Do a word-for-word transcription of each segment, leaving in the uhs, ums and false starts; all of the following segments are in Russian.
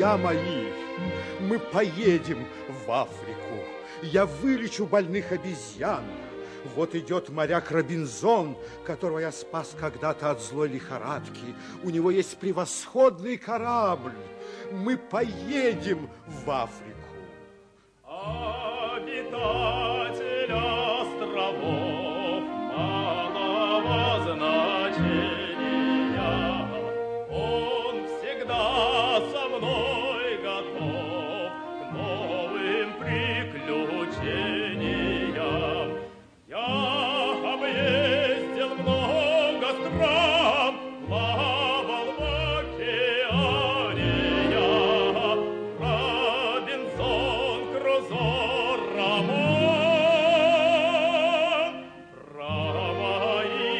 друзья мои, мы поедем в Африку. Я вылечу больных обезьян. Вот идет моряк Робинзон, которого я спас когда-то от злой лихорадки. У него есть превосходный корабль. Мы поедем в Африку. Обитатель островов малого значения, он всегда со мной готов к новым приключениям. Я объездил много стран, плавал в океане я. Робинзон Крузо, роман про мои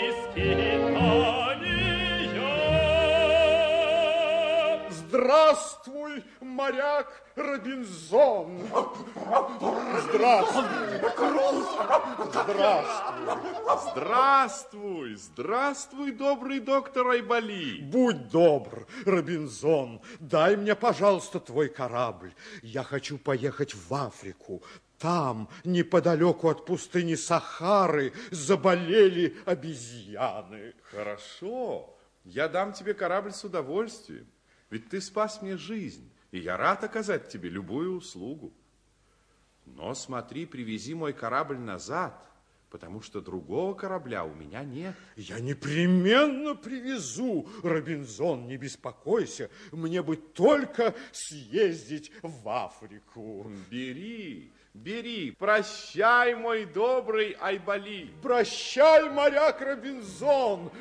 скитания. Здравствуй, моряк Робинзон! Здравствуй! Здравствуй! Здравствуй, здравствуй, добрый доктор Айболи. Будь добр, Робинзон, дай мне, пожалуйста, твой корабль. Я хочу поехать в Африку. Там, неподалеку от пустыни Сахары, заболели обезьяны. Хорошо, я дам тебе корабль с удовольствием. Ведь ты спас мне жизнь, и я рад оказать тебе любую услугу. Но смотри, привези мой корабль назад, потому что другого корабля у меня нет. Я непременно привезу, Робинзон, не беспокойся. Мне бы только съездить в Африку. Бери, бери. Прощай, мой добрый Айболи. Прощай, моряк Робинзон.